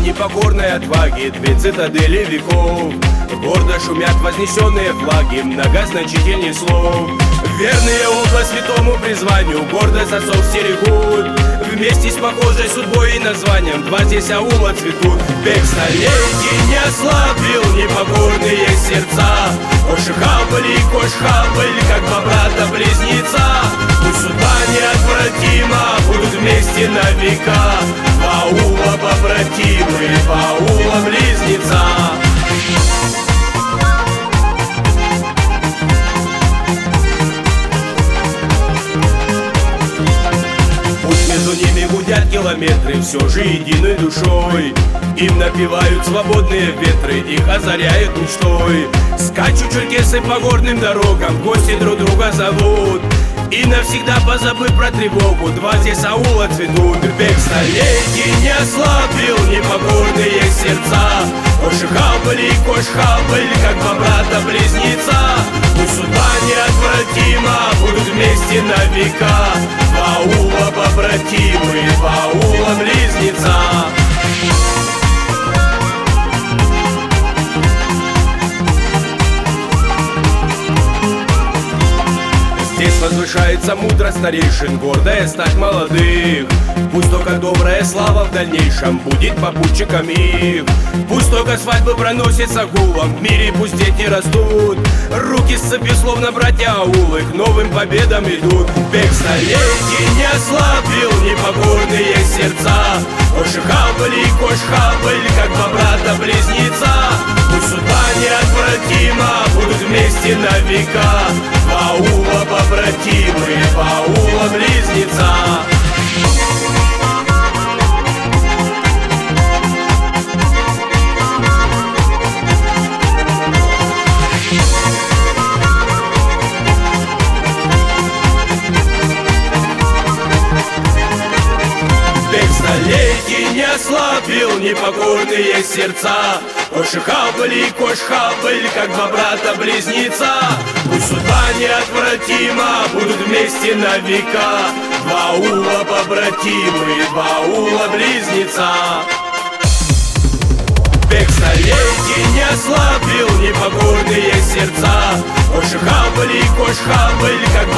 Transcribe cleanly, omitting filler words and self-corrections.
непокорной отваги, две цитадели веков. Гордо шумят вознесенные флаги, многозначительней слов. Верные обла святому призванию, гордость отцов стерегут. Вместе с похожей судьбой и названием два здесь аула цветут. Век столетий не ослабил непокорные сердца. Кош-Хабль и Кош-Хабль, как два брата-близнеца. Пусть судьба неотвратима, будут вместе на века. Два аула побратимы, два аула близнеца. Между ними гудят километры, все же единой душой. Им напевают свободные ветры, их озаряют мечтой. Скачут черкесы по горным дорогам, гости друг друга зовут. И навсегда позабыв про тревогу, два здесь аула цветут. Век столетий не ослабил непокорные сердца. Кош-Хабль и Кош-Хабль, как два брата-близнеца. Пусть судьба неотвратима, будут вместе на века. Два аула побратимы, два аула близнеца. Здесь возвышается мудрость старейшин, гордая стать молодых. Пусть только добрая слава в дальнейшем будет попутчиком их. Пусть только свадьбы проносятся гулом, в мире пусть дети растут. Руки сцепи, словно братья аулы, к новым победам идут. Век столетий не ослабил непокорные сердца. Кош-Хабль и Кош-Хабль, как два брата-близнеца. Пусть судьба неотвратима, будут вместе на века. Два аула побратимы, два аула близнеца. Столетий не ослабил непокорные сердца. Кош-Хабль и Кош-Хабль, как два брата-близнеца. Пусть судьба неотвратима, будут вместе на века. Два аула побратимы, два аула близнеца. Век столетий не ослабил непокорные сердца. Кош-Хабль и Кош-Хабль, как